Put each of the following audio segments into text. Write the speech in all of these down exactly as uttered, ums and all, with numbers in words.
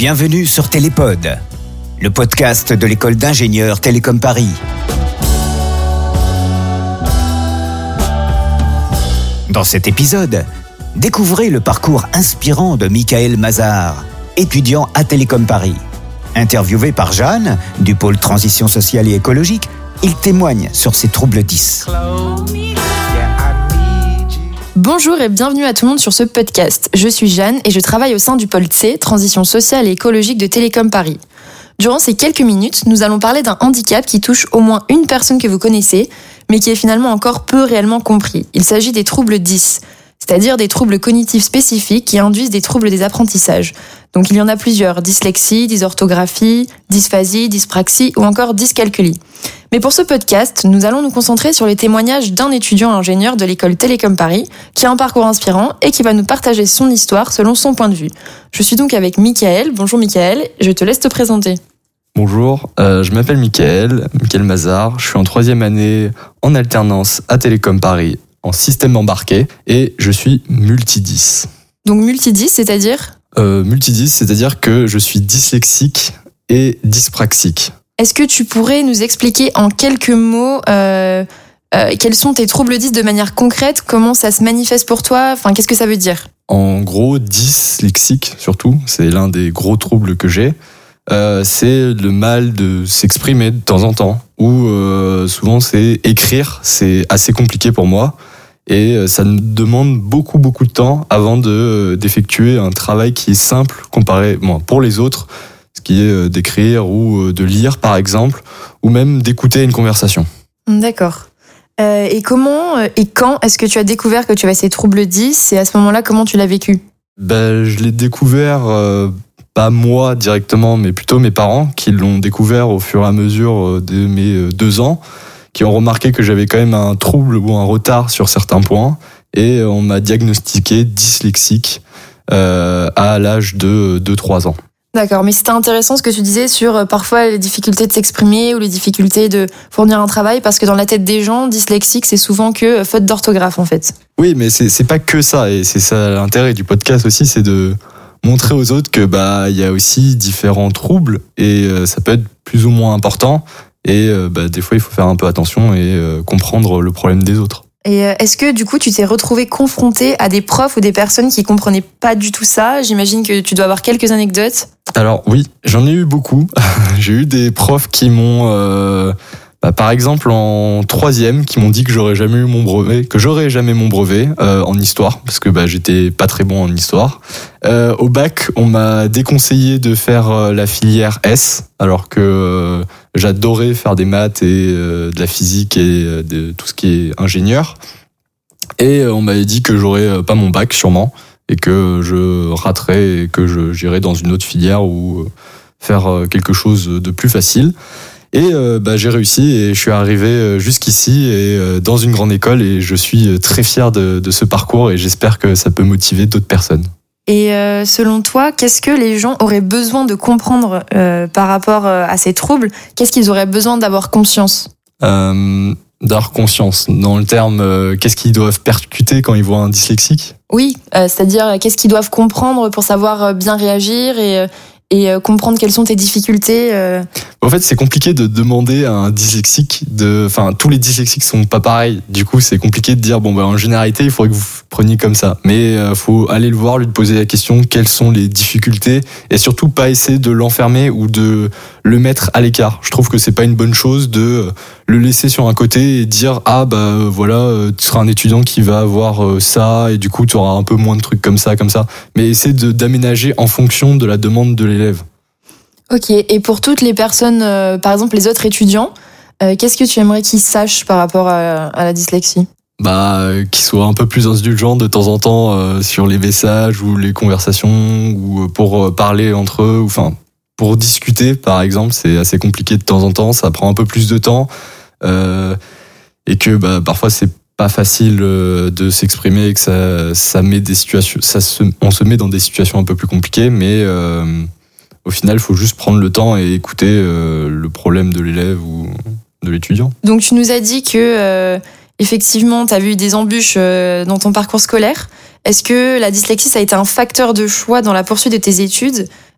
Bienvenue sur Télépod, le podcast de l'école d'ingénieurs Télécom Paris. Dans cet épisode, découvrez le parcours inspirant de Michael Mazar, étudiant à Télécom Paris. Interviewé par Jeanne, du pôle transition sociale et écologique, il témoigne sur ses troubles dys. Bonjour et bienvenue à tout le monde sur ce podcast. Je suis Jeanne et je travaille au sein du pôle C, transition sociale et écologique de Télécom Paris. Durant ces quelques minutes, nous allons parler d'un handicap qui touche au moins une personne que vous connaissez, mais qui est finalement encore peu réellement compris. Il s'agit des troubles dys, c'est-à-dire des troubles cognitifs spécifiques qui induisent des troubles des apprentissages. Donc il y en a plusieurs, dyslexie, dysorthographie, dysphasie, dyspraxie ou encore dyscalculie. Mais pour ce podcast, nous allons nous concentrer sur les témoignages d'un étudiant ingénieur de l'école Télécom Paris qui a un parcours inspirant et qui va nous partager son histoire selon son point de vue. Je suis donc avec Michael. Bonjour Michael, je te laisse te présenter. Bonjour, euh, je m'appelle Michael, Michael Mazar, je suis en troisième année en alternance à Télécom Paris en système embarqué et je suis multidys. Donc multidys, c'est-à-dire euh, Multidys, c'est-à-dire que je suis dyslexique et dyspraxique. Est-ce que tu pourrais nous expliquer en quelques mots euh, euh, quels sont tes troubles dys de manière concrète, comment ça se manifeste pour toi, enfin qu'est-ce que ça veut dire ? En gros, dyslexique surtout, c'est l'un des gros troubles que j'ai. Euh, c'est le mal de s'exprimer de temps en temps, ou euh, souvent c'est écrire, c'est assez compliqué pour moi, et euh, ça me demande beaucoup beaucoup de temps avant de euh, d'effectuer un travail qui est simple comparé, bon, pour les autres, ce qui est euh, d'écrire ou euh, de lire par exemple, ou même d'écouter une conversation. D'accord. Euh, et comment euh, et quand est-ce que tu as découvert que tu avais ces troubles dys, et à ce moment-là, comment tu l'as vécu ? Ben, je l'ai découvert... Euh, Pas moi directement, mais plutôt mes parents qui l'ont découvert au fur et à mesure de mes deux ans, qui ont remarqué que j'avais quand même un trouble ou un retard sur certains points, et on m'a diagnostiqué dyslexique euh, à l'âge de deux trois ans. D'accord, mais c'était intéressant ce que tu disais sur euh, parfois les difficultés de s'exprimer ou les difficultés de fournir un travail, parce que dans la tête des gens, dyslexique, c'est souvent que euh, faute d'orthographe en fait. Oui, mais c'est, c'est pas que ça, et c'est ça l'intérêt du podcast aussi, c'est de montrer aux autres que bah il y a aussi différents troubles et euh, ça peut être plus ou moins important et euh, bah des fois il faut faire un peu attention et euh, comprendre le problème des autres. Et euh, est-ce que du coup tu t'es retrouvé confronté à des profs ou des personnes qui comprenaient pas du tout ça ? J'imagine que tu dois avoir quelques anecdotes. Alors oui, j'en ai eu beaucoup. J'ai eu des profs qui m'ont euh, bah, par exemple en troisième, qui m'ont dit que j'aurais jamais eu mon brevet, que j'aurais jamais mon brevet euh, en histoire, parce que bah, j'étais pas très bon en histoire. Euh, au bac, on m'a déconseillé de faire euh, la filière S, alors que euh, j'adorais faire des maths et euh, de la physique et euh, de tout ce qui est ingénieur. Et euh, on m'avait dit que j'aurais euh, pas mon bac sûrement, et que je raterais et que je, j'irais dans une autre filière ou euh, faire euh, quelque chose de plus facile. Et euh, bah, j'ai réussi et je suis arrivé jusqu'ici et euh, dans une grande école et je suis très fier de, de ce parcours et j'espère que ça peut motiver d'autres personnes. Et euh, selon toi, qu'est-ce que les gens auraient besoin de comprendre euh, par rapport à ces troubles ? Qu'est-ce qu'ils auraient besoin d'avoir conscience ? euh, D'avoir conscience, dans le terme, euh, qu'est-ce qu'ils doivent percuter quand ils voient un dyslexique ? Oui, euh, c'est-à-dire qu'est-ce qu'ils doivent comprendre pour savoir bien réagir et... Euh, et comprendre quelles sont tes difficultés. Euh... En fait, c'est compliqué de demander à un dyslexique de, enfin, tous les dyslexiques sont pas pareils. Du coup, c'est compliqué de dire, bon, bah, en généralité, il faudrait que vous preniez comme ça. Mais, euh, faut aller le voir, lui poser la question, quelles sont les difficultés, et surtout pas essayer de l'enfermer ou de le mettre à l'écart. Je trouve que c'est pas une bonne chose de le laisser sur un côté et dire, ah, bah, voilà, tu seras un étudiant qui va avoir ça, et du coup, tu auras un peu moins de trucs comme ça, comme ça. Mais essayer de, d'aménager en fonction de la demande de l'élève. Ok, et pour toutes les personnes, euh, par exemple les autres étudiants, euh, qu'est-ce que tu aimerais qu'ils sachent par rapport à, à la dyslexie ? Bah, euh, qu'ils soient un peu plus indulgents de temps en temps euh, sur les messages ou les conversations ou pour euh, parler entre eux, ou enfin pour discuter par exemple, c'est assez compliqué de temps en temps, ça prend un peu plus de temps euh, et que bah parfois c'est pas facile euh, de s'exprimer et que ça ça met des situations, ça se, on se met dans des situations un peu plus compliquées, mais euh, au final, il faut juste prendre le temps et écouter euh, le problème de l'élève ou de l'étudiant. Donc, tu nous as dit que, euh, effectivement, tu as vu des embûches euh, dans ton parcours scolaire. Est-ce que la dyslexie, ça a été un facteur de choix dans la poursuite de tes études ?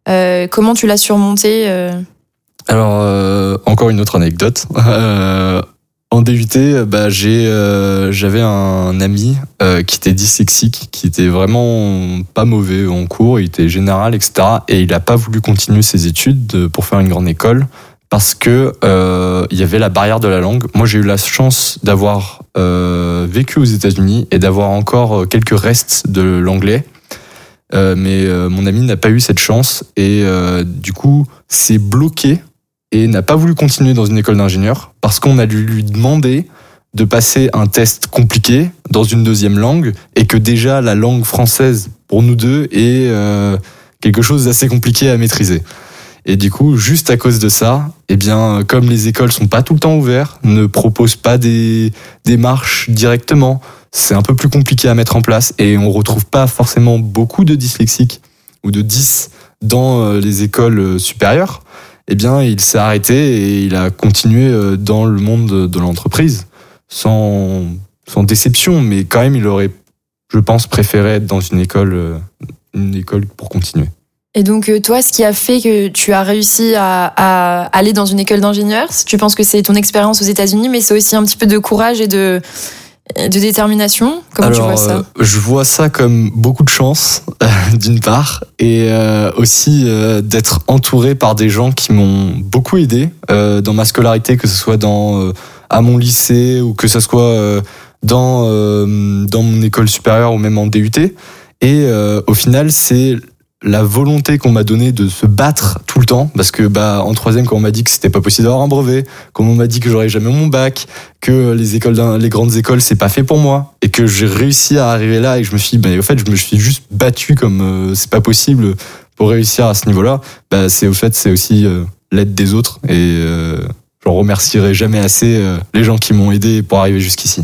Euh, comment tu l'as surmonté euh... Alors, euh, encore une autre anecdote. Euh, en D U T, bah, j'ai, euh, j'avais un ami euh, qui était dyslexique, qui était vraiment pas mauvais en cours, il était général, et cetera. Et il a pas voulu continuer ses études pour faire une grande école parce que euh, il y avait la barrière de la langue. Moi, j'ai eu la chance d'avoir euh, vécu aux États-Unis et d'avoir encore quelques restes de l'anglais. Euh, mais euh, mon ami n'a pas eu cette chance et euh, du coup, s'est bloqué et n'a pas voulu continuer dans une école d'ingénieur parce qu'on a dû lui demander de passer un test compliqué dans une deuxième langue et que déjà la langue française pour nous deux est euh, quelque chose d'assez compliqué à maîtriser. Et du coup, juste à cause de ça, eh bien, comme les écoles sont pas tout le temps ouvertes, ne proposent pas des des marches directement, c'est un peu plus compliqué à mettre en place et on retrouve pas forcément beaucoup de dyslexiques ou de dys dans les écoles supérieures. Eh bien, il s'est arrêté et il a continué dans le monde de l'entreprise, sans, sans déception, mais quand même, il aurait, je pense, préféré être dans une école, une école pour continuer. Et donc, toi, ce qui a fait que tu as réussi à, à aller dans une école d'ingénieur, tu penses que c'est ton expérience aux États-Unis, mais c'est aussi un petit peu de courage et de, de détermination. Comment Alors, tu vois ça ? euh, je vois ça comme beaucoup de chance, d'une part, et euh, aussi euh, d'être entouré par des gens qui m'ont beaucoup aidé euh, dans ma scolarité, que ce soit dans euh, à mon lycée ou que ce soit euh, dans euh, dans mon école supérieure ou même en D U T. Et euh, au final, c'est la volonté qu'on m'a donnée de se battre tout le temps, parce que bah en troisième, quand on m'a dit que c'était pas possible d'avoir un brevet, quand on m'a dit que j'aurais jamais mon bac, que les écoles, les grandes écoles, c'est pas fait pour moi, et que j'ai réussi à arriver là, et que je me suis, bah au fait, je me suis juste battu comme euh, c'est pas possible pour réussir à ce niveau-là. Bah c'est au fait, c'est aussi euh, l'aide des autres, et euh, j'en remercierai jamais assez euh, les gens qui m'ont aidé pour arriver jusqu'ici,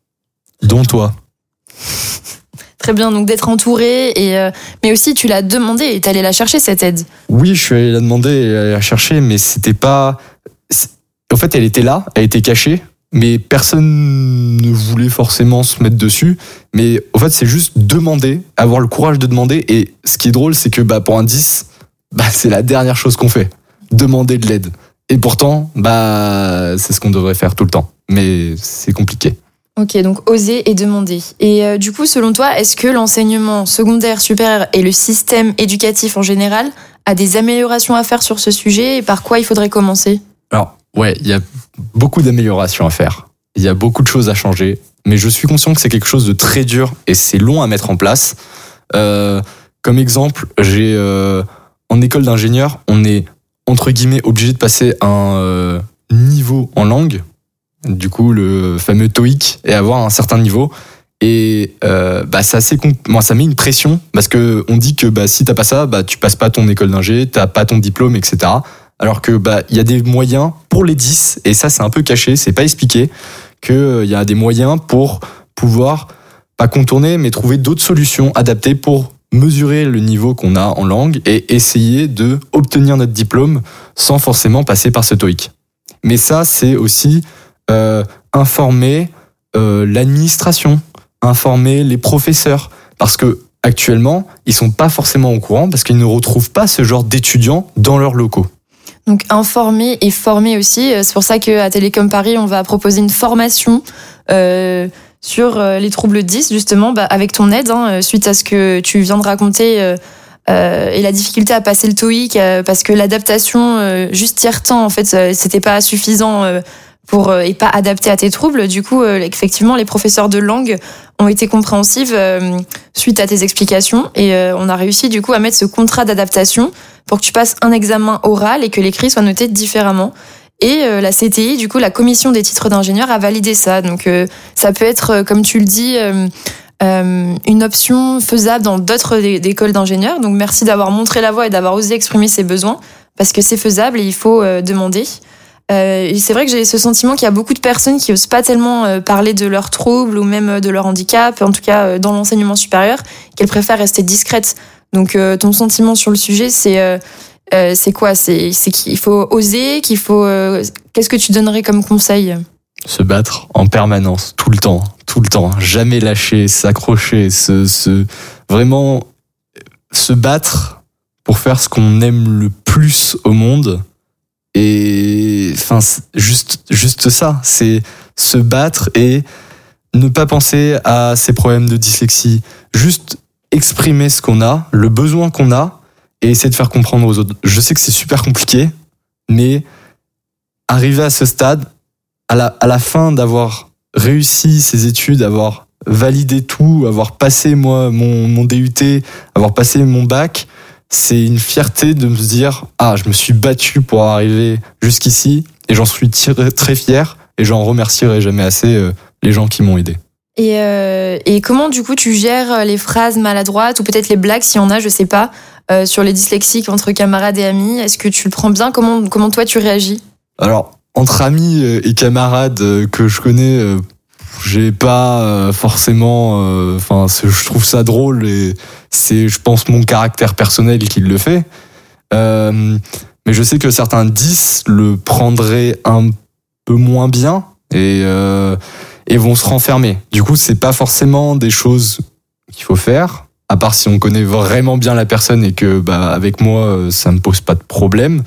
dont toi. Très bien, donc d'être entouré, et euh, mais aussi tu l'as demandé et t'es allé la chercher cette aide. Oui, je suis allé la demander et la chercher, mais c'était pas. En fait, elle était là, elle était cachée, mais personne ne voulait forcément se mettre dessus. Mais en fait, c'est juste demander, avoir le courage de demander. Et ce qui est drôle, c'est que bah pour un dys, bah c'est la dernière chose qu'on fait, demander de l'aide. Et pourtant, bah c'est ce qu'on devrait faire tout le temps, mais c'est compliqué. Ok, donc oser et demander. Et euh, du coup, selon toi, est-ce que l'enseignement secondaire, supérieur et le système éducatif en général a des améliorations à faire sur ce sujet et par quoi il faudrait commencer ? Alors, ouais, il y a beaucoup d'améliorations à faire. Il y a beaucoup de choses à changer, mais je suis conscient que c'est quelque chose de très dur et c'est long à mettre en place. Euh, comme exemple, j'ai euh, en école d'ingénieur, on est entre guillemets obligé de passer un euh, niveau en langue. Du coup, le fameux TOEIC, et avoir un certain niveau. Et euh, bah, c'est assez compl- moi, ça met une pression, parce que on dit que bah, si t'as pas ça, bah, tu passes pas ton école d'ingé, t'as pas ton diplôme, et cetera. Alors que bah, y a des moyens pour les dys, et ça c'est un peu caché, c'est pas expliqué, qu'il euh, y a des moyens pour pouvoir, pas contourner, mais trouver d'autres solutions adaptées pour mesurer le niveau qu'on a en langue et essayer de obtenir notre diplôme sans forcément passer par ce TOEIC. Mais ça, c'est aussi Euh, informer euh, l'administration, informer les professeurs, parce que actuellement ils sont pas forcément au courant parce qu'ils ne retrouvent pas ce genre d'étudiants dans leurs locaux. Donc informer et former aussi. C'est pour ça qu'à Télécom Paris, on va proposer une formation euh, sur les troubles dys, justement, bah, avec ton aide, hein, suite à ce que tu viens de raconter. Euh, Euh, et la difficulté à passer le TOEIC euh, parce que l'adaptation euh, juste tiers-temps, en fait, euh, c'était pas suffisant euh, pour euh, et pas adapté à tes troubles. Du coup, euh, effectivement, les professeurs de langue ont été compréhensifs euh, suite à tes explications et euh, on a réussi du coup à mettre ce contrat d'adaptation pour que tu passes un examen oral et que l'écrit soit noté différemment. Et euh, la C T I, du coup, la commission des titres d'ingénieur a validé ça. Donc, euh, ça peut être, euh, comme tu le dis, euh, Euh, une option faisable dans d'autres écoles d'ingénieurs. Donc merci d'avoir montré la voie et d'avoir osé exprimer ses besoins parce que c'est faisable et il faut euh, demander. Euh, et c'est vrai que j'ai ce sentiment qu'il y a beaucoup de personnes qui osent pas tellement euh, parler de leurs troubles ou même de leur handicap, en tout cas euh, dans l'enseignement supérieur, qu'elles préfèrent rester discrètes. Donc euh, ton sentiment sur le sujet, c'est euh, euh, c'est quoi ? C'est c'est qu'il faut oser, qu'il faut. Euh, qu'est-ce que tu donnerais comme conseil ? Se battre en permanence, tout le temps, tout le temps, jamais lâcher, s'accrocher, se, se vraiment se battre pour faire ce qu'on aime le plus au monde. Et enfin, juste, juste ça, c'est se battre et ne pas penser à ces problèmes de dyslexie. Juste exprimer ce qu'on a, le besoin qu'on a, et essayer de faire comprendre aux autres. Je sais que c'est super compliqué, mais arriver à ce stade, à la, à la fin d'avoir réussi ses études, avoir validé tout, avoir passé moi mon, mon D U T, avoir passé mon bac, c'est une fierté de me dire ah, je me suis battu pour arriver jusqu'ici et j'en suis tiré, très fier et j'en remercierai jamais assez euh, les gens qui m'ont aidé. Et, euh, et comment du coup tu gères les phrases maladroites ou peut-être les blagues s'il y en a, je sais pas, euh, sur les dyslexiques entre camarades et amis? Est-ce que tu le prends bien? Comment, comment toi tu réagis? Alors, entre amis et camarades que je connais, j'ai pas forcément, enfin, je trouve ça drôle et c'est, je pense, mon caractère personnel qui le fait. Euh, mais je sais que certains dys le prendraient un peu moins bien et, euh, et vont se renfermer. Du coup, c'est pas forcément des choses qu'il faut faire, à part si on connaît vraiment bien la personne et que, bah, avec moi, ça me pose pas de problème.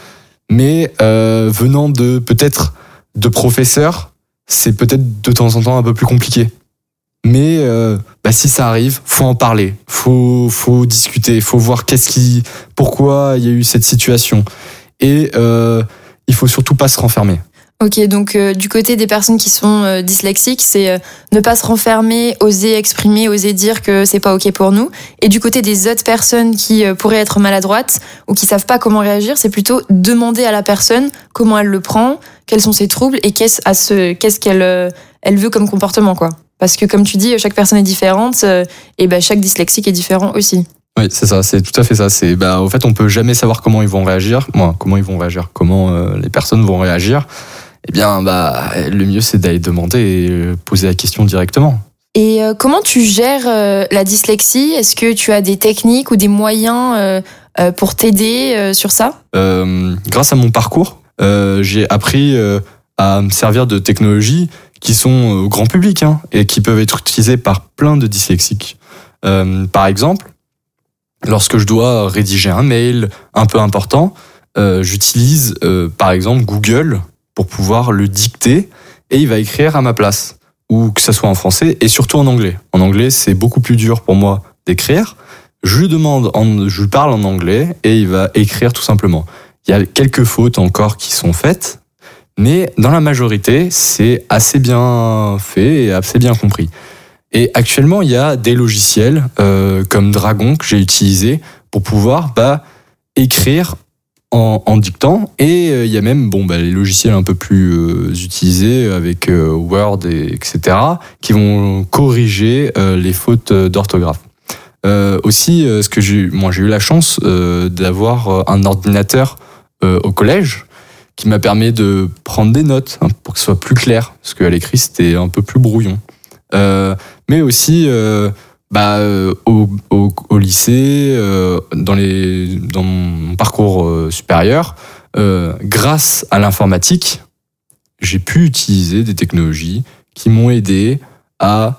Mais euh, venant de peut-être de professeurs, c'est peut-être de temps en temps un peu plus compliqué. Mais euh, bah, si ça arrive, faut en parler, faut faut discuter, faut voir qu'est-ce qui, pourquoi il y a eu cette situation, et euh, il faut surtout pas se renfermer. Ok, donc euh, du côté des personnes qui sont euh, dyslexiques, c'est euh, ne pas se renfermer, oser exprimer, oser dire que c'est pas ok pour nous. Et du côté des autres personnes qui euh, pourraient être maladroites ou qui savent pas comment réagir, c'est plutôt demander à la personne comment elle le prend, quels sont ses troubles et qu'est-ce, à ce, qu'est-ce qu'elle euh, elle veut comme comportement, quoi. Parce que comme tu dis, chaque personne est différente euh, et ben chaque dyslexique est différent aussi. Oui, c'est ça, c'est tout à fait ça. C'est bah, au fait, on peut jamais savoir comment ils vont réagir. Moi, comment ils vont réagir, comment euh, les personnes vont réagir. Eh bien, bah, le mieux, c'est d'aller demander et poser la question directement. Et euh, comment tu gères euh, la dyslexie? Est-ce que tu as des techniques ou des moyens euh, euh, pour t'aider euh, sur ça? euh, Grâce à mon parcours, euh, j'ai appris euh, à me servir de technologies qui sont au grand public hein, et qui peuvent être utilisées par plein de dyslexiques. Euh, par exemple, lorsque je dois rédiger un mail un peu important, euh, j'utilise euh, par exemple Google pour pouvoir le dicter et il va écrire à ma place, ou que ça soit en français et surtout en anglais. En anglais, c'est beaucoup plus dur pour moi d'écrire. Je lui demande, en, je lui parle en anglais et il va écrire tout simplement. Il y a quelques fautes encore qui sont faites, mais dans la majorité, c'est assez bien fait et assez bien compris. Et actuellement, il y a des logiciels euh, comme Dragon que j'ai utilisé pour pouvoir bah, écrire En, en dictant, et il euh, y a même bon bah les logiciels un peu plus euh, utilisés avec euh, Word et etc qui vont corriger euh, les fautes d'orthographe. Euh, aussi, euh, ce que j'ai, moi j'ai eu la chance euh, d'avoir un ordinateur euh, au collège qui m'a permis de prendre des notes hein, pour que ce soit plus clair, parce qu'à l'écrit c'était un peu plus brouillon. Euh, mais aussi euh, Bah, euh, au, au, au lycée, euh, dans, les, dans mon parcours euh, supérieur, euh, grâce à l'informatique, j'ai pu utiliser des technologies qui m'ont aidé à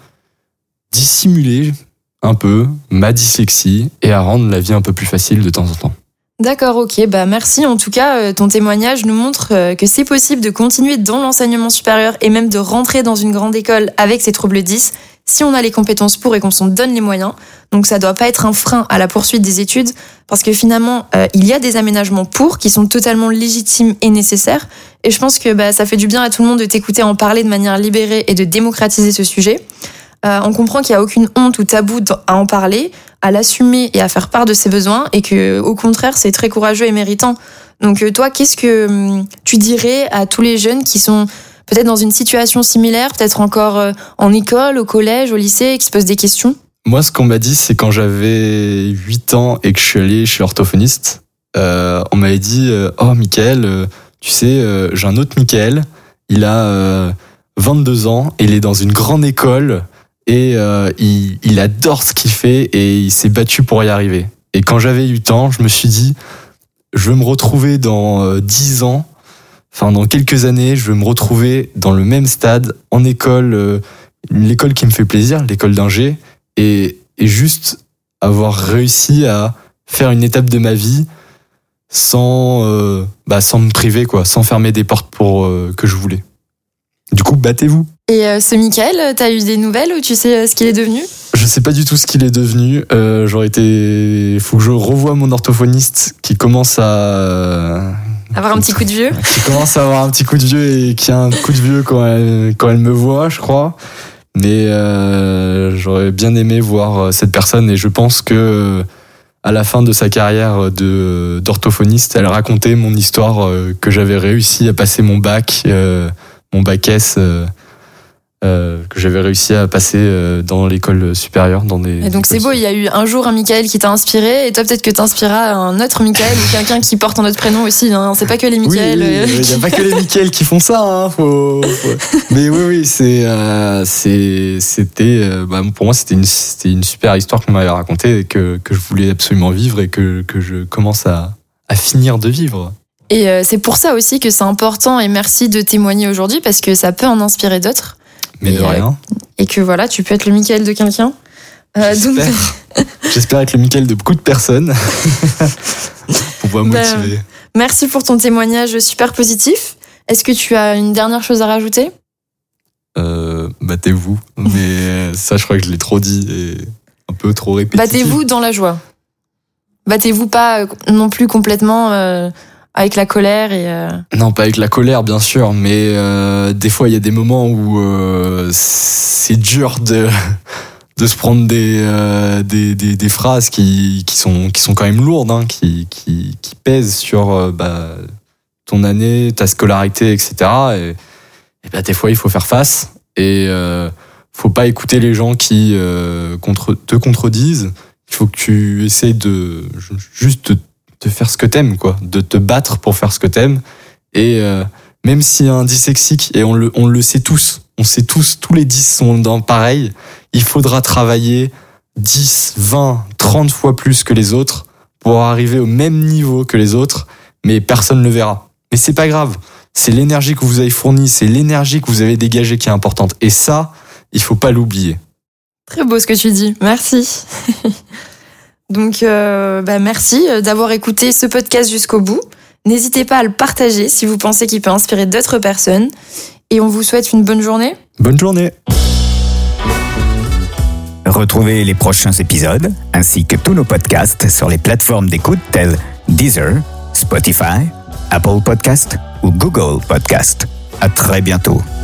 dissimuler un peu ma dyslexie et à rendre la vie un peu plus facile de temps en temps. D'accord, ok, bah merci. En tout cas, euh, ton témoignage nous montre euh, que c'est possible de continuer dans l'enseignement supérieur et même de rentrer dans une grande école avec ses troubles dys si on a les compétences pour et qu'on s'en donne les moyens. Donc ça doit pas être un frein à la poursuite des études parce que finalement, euh, il y a des aménagements pour qui sont totalement légitimes et nécessaires. Et je pense que bah, ça fait du bien à tout le monde de t'écouter en parler de manière libérée et de démocratiser ce sujet. Euh, on comprend qu'il n'y a aucune honte ou tabou à en parler, à l'assumer et à faire part de ses besoins et que, au contraire, c'est très courageux et méritant. Donc euh, toi, qu'est-ce que hum, tu dirais à tous les jeunes qui sont peut-être dans une situation similaire, peut-être encore euh, en école, au collège, au lycée, et qui se posent des questions? Moi, ce qu'on m'a dit, c'est quand j'avais huit ans et que je suis allé chez l'orthophoniste, euh, on m'avait dit euh, « Oh, Mickaël, euh, tu sais, euh, j'ai un autre Mickaël, il a euh, vingt-deux ans, il est dans une grande école et euh, il, il adore ce qu'il fait et il s'est battu pour y arriver. » Et quand j'avais huit ans, je me suis dit « Je veux me retrouver dans euh, dix ans, enfin dans quelques années, je veux me retrouver dans le même stade, en école, euh, l'école qui me fait plaisir, l'école d'ingé, et, et juste avoir réussi à faire une étape de ma vie sans, euh, bah, sans me priver, quoi, sans fermer des portes pour euh, que je voulais. Du coup, battez-vous. Et euh, ce Mickaël, t'as eu des nouvelles ou tu sais ce qu'il est devenu ? Je sais pas du tout ce qu'il est devenu. Euh, j'aurais été. Faut que je revoie mon orthophoniste qui commence à avoir un petit coup de vieux. Qui commence à avoir un petit coup de vieux et qui a un coup de vieux quand elle quand elle me voit, je crois. Mais euh, j'aurais bien aimé voir cette personne et je pense que à la fin de sa carrière de d'orthophoniste, elle racontait mon histoire que j'avais réussi à passer mon bac, euh, mon bac S. Euh, Euh, que j'avais réussi à passer euh, dans l'école supérieure. Dans des, et donc c'est beau, il y a eu un jour un Mickaël qui t'a inspiré, et toi peut-être que t'inspireras un autre Mickaël ou quelqu'un qui porte un autre prénom aussi. Hein. C'est pas que les Mickaël. Oui, il oui, n'y a pas que les Mickaël qui font ça. Hein. Faut, faut... Mais oui, oui, c'est, euh, c'est, c'était, euh, bah, pour moi, c'était une, c'était une super histoire qu'on m'avait racontée et que, que je voulais absolument vivre et que, que je commence à, à finir de vivre. Et euh, c'est pour ça aussi que c'est important, et merci de témoigner aujourd'hui, parce que ça peut en inspirer d'autres. Mais de et, rien. Euh, et que voilà, tu peux être le Mickaël de quelqu'un. Euh, J'espère. Donc... J'espère être le Mickaël de beaucoup de personnes. Pour pouvoir motiver. Ben, merci pour ton témoignage super positif. Est-ce que tu as une dernière chose à rajouter ? euh, Battez-vous. Mais ça, je crois que je l'ai trop dit et un peu trop répétitif. Battez-vous dans la joie. Battez-vous pas non plus complètement... Euh... avec la colère et... Euh... Non, pas avec la colère, bien sûr, mais euh, des fois, il y a des moments où euh, c'est dur de, de se prendre des, euh, des, des, des phrases qui, qui, sont, qui sont quand même lourdes, hein, qui, qui, qui pèsent sur euh, bah, ton année, ta scolarité, et cetera. Et, et bah, des fois, il faut faire face et euh, faut pas écouter les gens qui euh, contre, te contredisent. Il faut que tu essayes de juste de de faire ce que t'aimes, quoi, de te battre pour faire ce que t'aimes. Et euh, même s'il y a un dyslexique, et on le, on le sait tous, on sait tous, tous les dix sont dans pareil, il faudra travailler dix, vingt, trente fois plus que les autres pour arriver au même niveau que les autres, mais personne ne le verra. Mais c'est pas grave, c'est l'énergie que vous avez fournie, c'est l'énergie que vous avez dégagée qui est importante. Et ça, il faut pas l'oublier. Très beau ce que tu dis, merci. Donc, euh, bah merci d'avoir écouté ce podcast jusqu'au bout. N'hésitez pas à le partager si vous pensez qu'il peut inspirer d'autres personnes. Et on vous souhaite une bonne journée. Bonne journée. Retrouvez les prochains épisodes ainsi que tous nos podcasts sur les plateformes d'écoute telles Deezer, Spotify, Apple Podcast ou Google Podcast. À très bientôt.